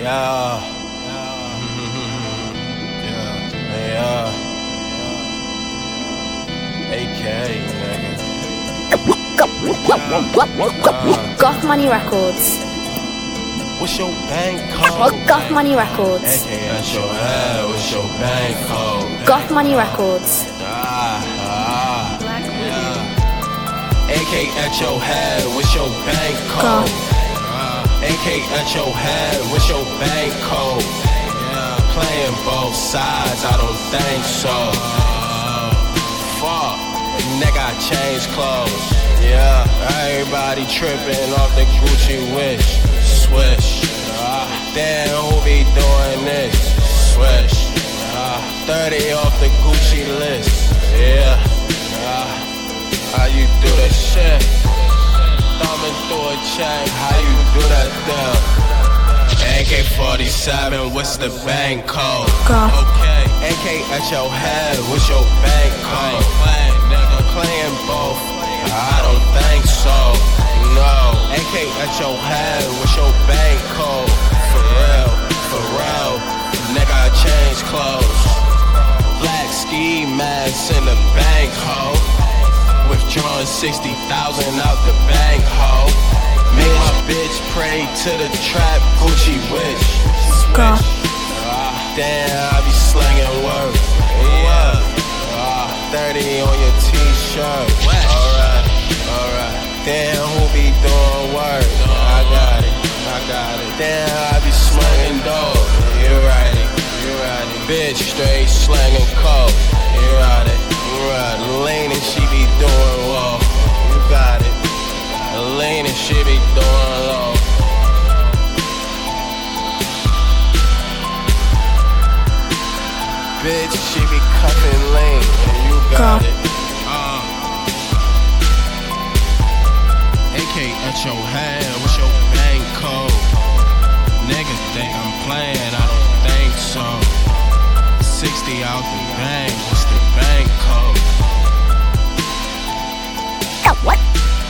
Yeah. Yeah. AK, nigga. Goth Money Records. What's your bank code? Goth Money Records. AK at your head, what's your bank code? Goth Money Records. AK at your head, what's your bank code? AK at your head, what's your bank code? Playing both sides, I don't think so. Fuck, nigga, I changed clothes. Yeah, everybody tripping off the Gucci wish. Swish. Damn, who be doing this? Swish. 30 off the Gucci list. Yeah. How you do that shit? Thumbing through a check. How you do that thing? AK-47, what's the bank code? Okay. AK at your head, what's your bank code? Playing both, I don't think so. No. AK at your head, what's your bank code? For real, nigga, I changed clothes. Black ski masks in the bank, ho. Withdrawing 60,000 out the bank, ho. Make my bitch pray to the trap, Gucci wish. Swish. Damn, I be slanging work. Yeah. 30 on your t-shirt. Alright. Damn, who be doing work? I got it. Damn, I be slanging dope. You right it. Bitch straight slanging coke. You right it. Lean and she be doing low. You got it. Lean and she be doing low. Bitch, she be cuffing lean. And you got it. AK at your hand, what's your bank code? Nigga think I'm playing, I don't think so. 60 out the bank, what's the bank code?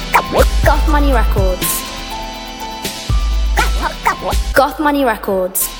Goth Money Records. Goth Money Records.